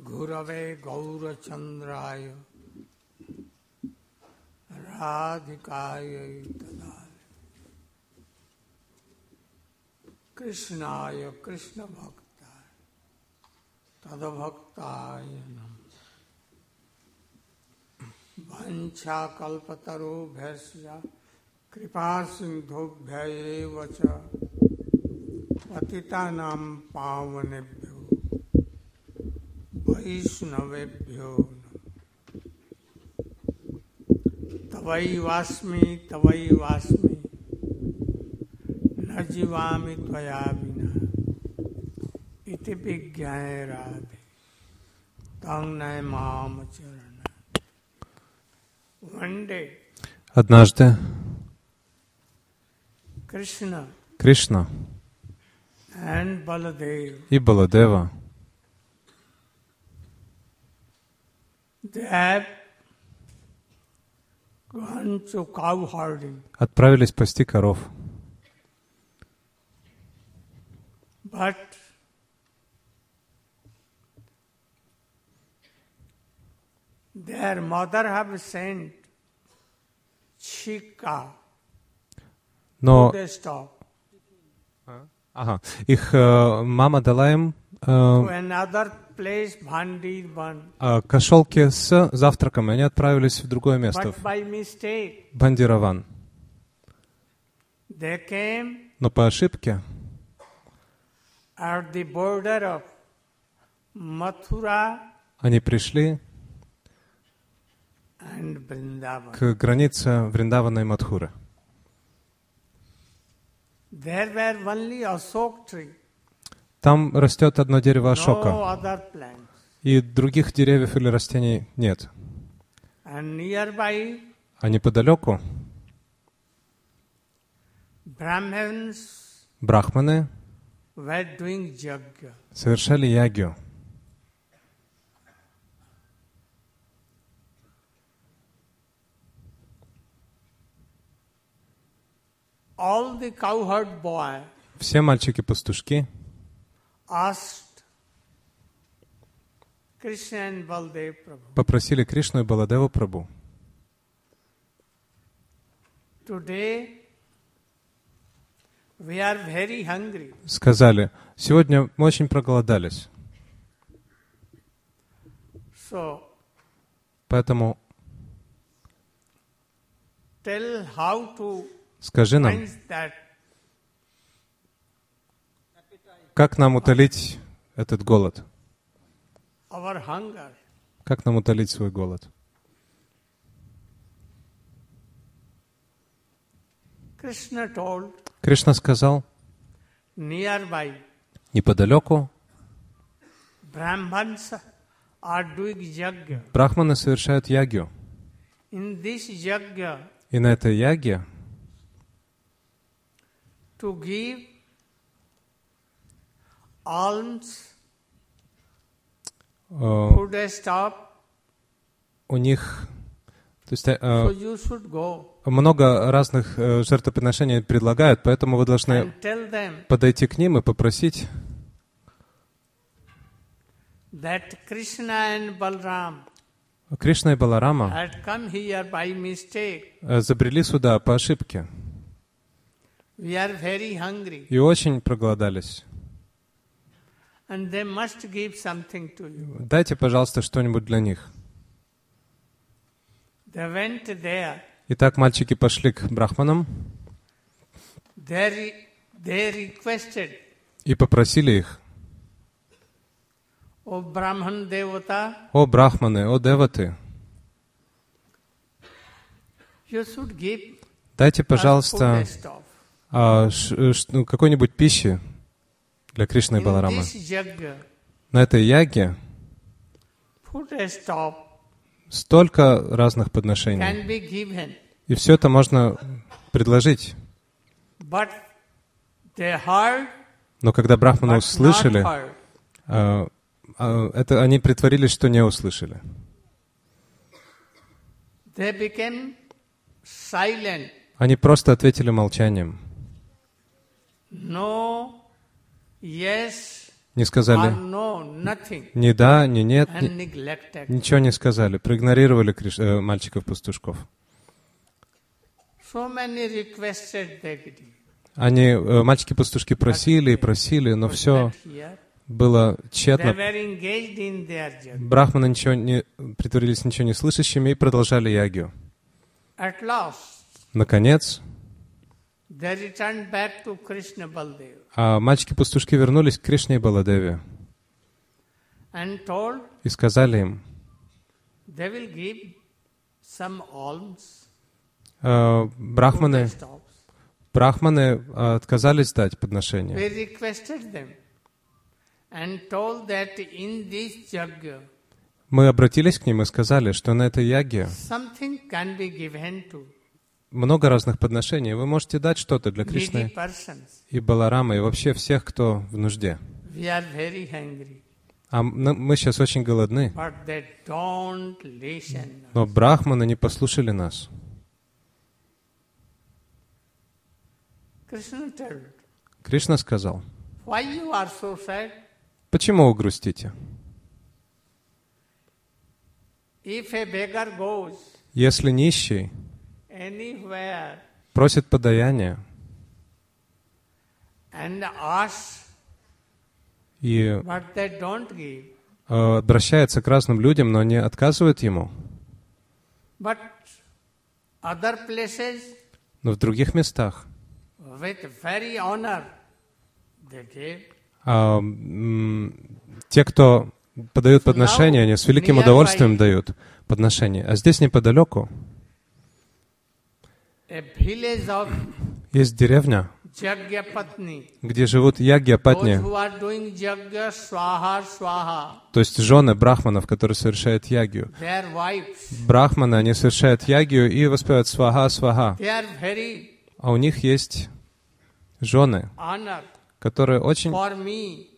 Gurave Gaurachandraya Radhikaya Tadale Krishnaya Krishna Bhaktaya Tadabhaktaya Nam Vancha Kalpataru Bhasya Kripa Sindhubhya Evacha Patitanam Pavanebhyo Vaishnavebhyo Tavai Vasmi Na Jivami Tvaya Vina Iti Vigyaya Radhe Tangnay Mamacharana. One day однажды Krishna and Baladev и Баладева they have gone to cow herding. отправились пасти коров. But their mother have sent Chika Но to the stop их мама дала им to another place, Bhandirban. кошелки с завтраком, и они отправились в другое место, But by mistake, в Бандираван. they came Но по ошибке at the border of Mathura они пришли and Vrindavan. к границе Вриндавана и Мадхуры. There were only Ashok tree, Там растет одно дерево no Ашока, other plants. и других деревьев или растений нет. And nearby, А неподалеку Brahmins брахманы were doing yajna. совершали ягью. All the cowherd boy Все мальчики-пастушки asked Krishna and Baldev Prabhu, попросили Кришну и Баладеву Прабху: today we are very hungry. сказали, сегодня мы очень проголодались, So поэтому tell how to скажи нам, quench that. как нам утолить этот голод? Our hunger. Как нам утолить свой голод? Krishna told, Кришна сказал, nearby неподалеку Brahmans are doing yajna. брахманы совершают ягью. In this yajna, И на этой яге to give alms, food stop, у них, то есть, so you should go много разных жертвоприношений предлагают, поэтому вы должны and tell them подойти к ним и попросить, that Krishna and Balram Кришна и Баларама had come here by mistake. забрели сюда по ошибке We are very hungry и очень проголодались. and they must give something to you. Дайте, пожалуйста, что-нибудь для них. They went there. Итак, мальчики пошли к брахманам They requested, и попросили их: O Brahman Devata, «О брахманы, о деваты, you should give дайте, us пожалуйста, food stuff. какой-нибудь пищи для Кришны и In Баларама». this yajna, На этой яге food stuff столько разных подношений, can be given, и все это можно предложить. but they heard, Но когда брахманы but not услышали, heard. это они притворились, что не услышали. They became silent. Они просто ответили молчанием. No, yes, не or сказали no, nothing, ни да, ни нет, and neglected. ничего не сказали, проигнорировали мальчиков-пастушков. So many requested Degdi. Они, мальчики-пастушки, просили и просили, но все Here, было they тщетно. were engaged in their journey. Брахманы притворились ничего не слышащими и продолжали ягью. At last, Наконец, they returned back to Krishna Baldev мальчики-пастушки вернулись к Кришне и Баладеве and told и сказали им, they will give some alms to the брахманы отказались дать подношение. We requested them and told that in this yajna Мы обратились к ним и сказали, что на этой яге something can be given to много разных подношений. Вы можете дать что-то для needy Кришны persons. и Баларама, и вообще всех, кто в нужде. We are very hungry, Мы сейчас очень голодны, but they don't listen. но брахманы не послушали нас. Krishna told, Кришна сказал, why you are so sad? почему вы грустите? If a beggar goes Если нищий anywhere просит подаяние and asks, и but they don't give, обращается к разным людям, но не отказывает ему, but other places но в других местах with very honor they give. те, кто подают подношения, они с великим удовольствием дают подношения. А здесь неподалеку A village of есть деревня, Jagyapatni. где живут ягья-патни, Those who are doing Jagya Swaha Swaha, то есть жены брахманов, которые совершают ягью. their wives, Брахманы, они совершают ягью и воспевают сваха-сваха. they are very А у них есть жены, honored которые очень for me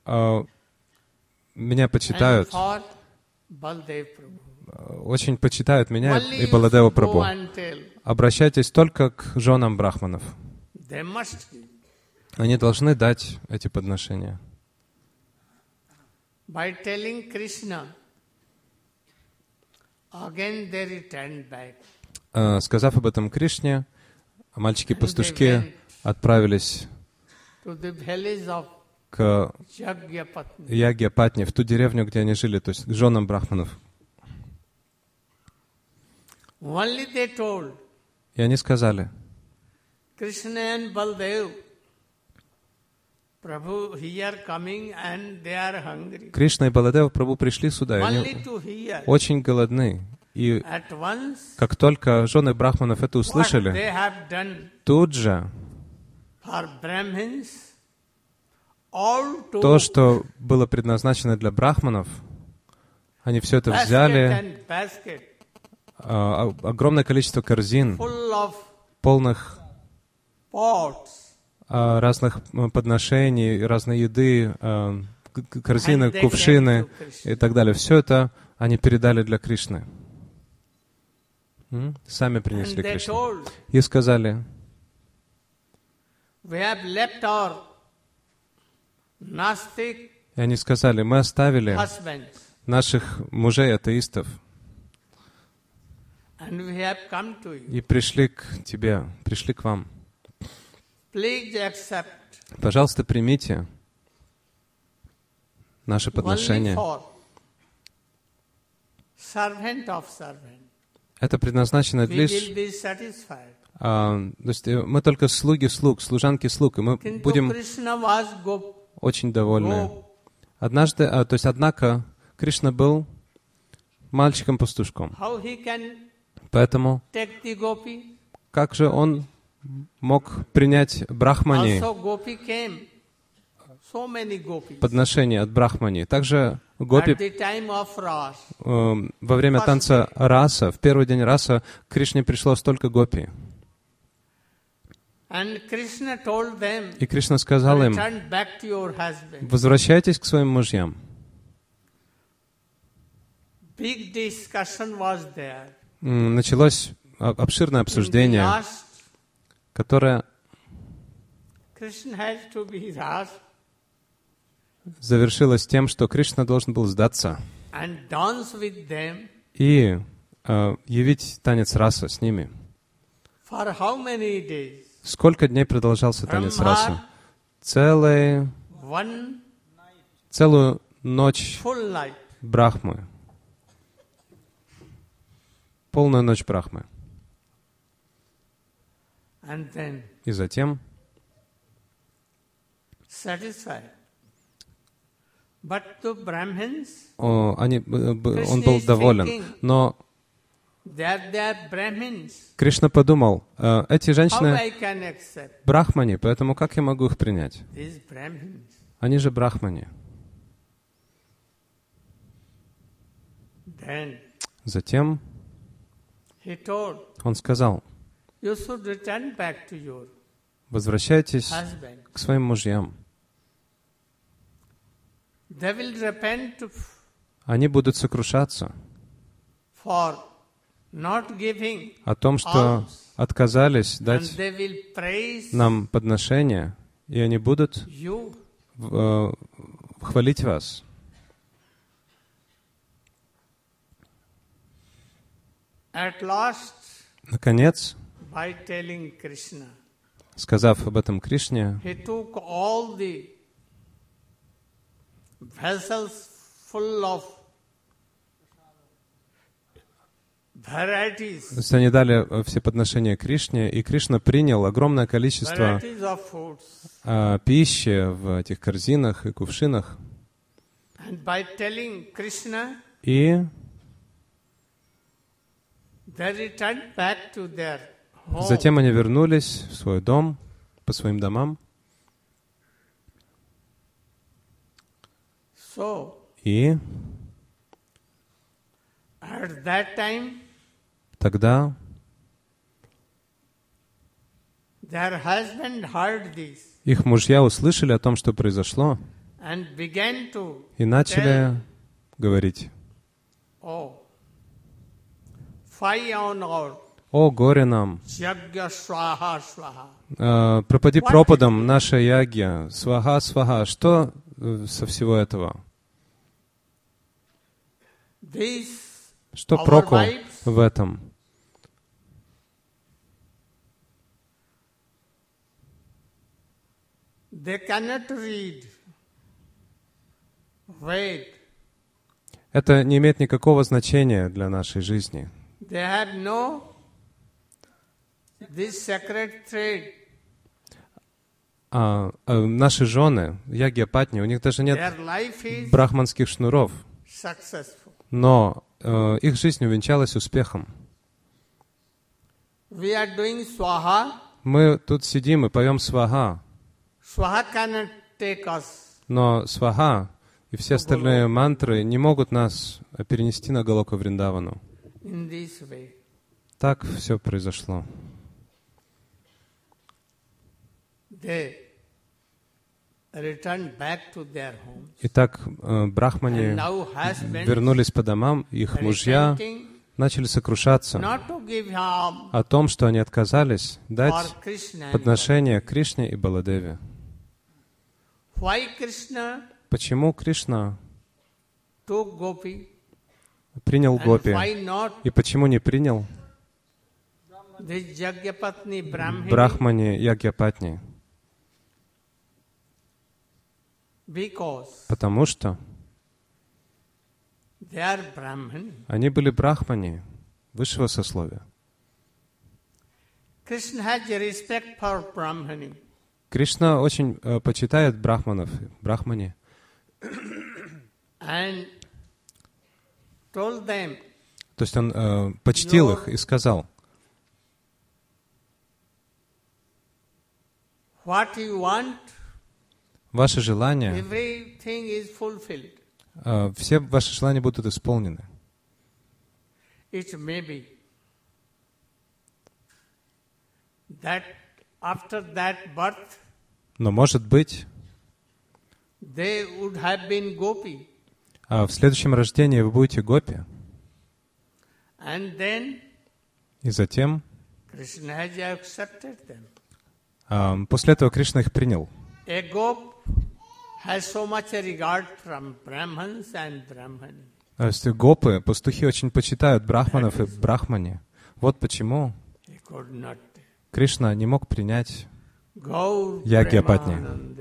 меня and почитают, for Baldev Prabhu. очень почитают меня Only и you Баладева should go Прабху. and tell. Обращайтесь только к женам брахманов. They must give. Они должны дать эти подношения. By telling Krishna, again they returned back. Сказав об этом Кришне, мальчики-пастушки отправились To the village of к Jagyapatni. Ягья-патни, в ту деревню, где они жили, то есть к женам брахманов. Only they told И они сказали, Krishna and Baldev, Prabhu here coming and they are hungry. Кришна и Баладева Прабху пришли сюда, и Only они to hear. очень голодны. И At once, как только жены брахманов это what услышали, they have done тут же for Brahmins, all to то, что было предназначено для брахманов, они все это basket взяли, and basket огромное количество корзин, full of полных pots. разных подношений, разной еды, корзины, And they кувшины gave to Krishna. и так далее. Все это они передали для Кришны. Сами And принесли they Кришне. told, И сказали, we have left our Nastic и они сказали, мы оставили husbands наших мужей-атеистов and we have come to you. и пришли к тебе, пришли к вам. Please accept Пожалуйста, примите наши only подношения. for servant of servant. Это предназначено We лишь... will be satisfied. то есть мы только слуги слуг, служанки слуг, и мы Kintu будем Krishna was Gop. очень довольны. Gop. Однако, Кришна был мальчиком-пастушком. How he can Поэтому, take the gopi? как же он мог принять брахмани, Also gopi came. So many gopis. подношение от брахмани? Также At гопи the time of Ras. во время танца раса, в первый день раса, к Кришне пришло столько гопи. And Krishna told them, И Кришна сказал им, return back to your husband. возвращайтесь к своим мужьям. Big discussion was there. Началось обширное In the обсуждение, last, которое Krishna has to be Ras. завершилось тем, что Кришна должен был сдаться and dance with them и явить танец раса с ними. for how many days? Сколько дней продолжался танец раса? One Целую ночь full night. Брахмы. Полную ночь Брахмы. And then И затем satisfied. But to Brahmins, он был доволен. Но they are Brahmins. Кришна подумал, эти How женщины I can accept брахмани, поэтому как я могу их принять? these Brahmins? Они же брахмани. Then Затем he told, он сказал, you should return back to your возвращайтесь husband. к своим мужьям. They will repent Они будут сокрушаться for not giving о том, что отказались and дать they will praise нам подношения, и они будут you. хвалить вас. At last, Наконец, by telling Krishna, сказав об этом Кришне, he took all the vessels full of varieties, то есть они дали все подношения Кришне, и Кришна принял огромное количество varieties of foods. пищи в этих корзинах и кувшинах. And by telling Krishna, И they returned back to their home. затем они вернулись в свой дом, по своим домам. So, И at that time, тогда their husband heard this их мужья услышали о том, что произошло, and began to и начали говорить: oh, fie on our «О, горе нам! Yagya Swaha Swaha. Пропади пропадом наша ягья! Сваха, сваха!» Что со всего этого? These Что our проку wives, в этом? they cannot read, Ved. Это не имеет никакого значения для нашей жизни. They have no this sacred thread. Наши жены, ягья патни, у них даже нет Their life is брахманских шнуров, successful. но их жизнь увенчалась успехом. We are doing Swaha. Мы тут сидим и поем сваха, Swaha cannot take us. но сваха и все остальные мантры не могут нас перенести на Галоку Вриндавану. In this way. Так все произошло. They returned back to their homes. Итак, And брахмани now husbands вернулись по домам, их мужья repenting начали сокрушаться not to give harm о том, что они отказались for дать Krishna. подношение Кришне и Баладеве. Why Krishna Почему Кришна took Gopi принял and гопи? why not И почему не принял this Jagyapatni Brahmini? брахмани Ягьяпатни? Because Потому что they are Brahmani. они были брахмани высшего сословия. Krishna has a respect for Brahmani. Кришна очень почитает брахманов, брахмани, And told them, то есть он почтил их и сказал: what you want, ваши желания, everything is fulfilled. все ваши желания будут исполнены. It may be that after that birth, Но, может быть, they would have been Gopi. в следующем рождении вы будете гопи, And then и затем, Krishna has accepted them. после этого Кришна их принял. A gop has so much regard from Brahmins and Brahmani. То есть гопы, пастухи очень почитают брахманов и брахмани. Вот почему They could not. Кришна не мог принять Gaur Ягьяпатни. Premanand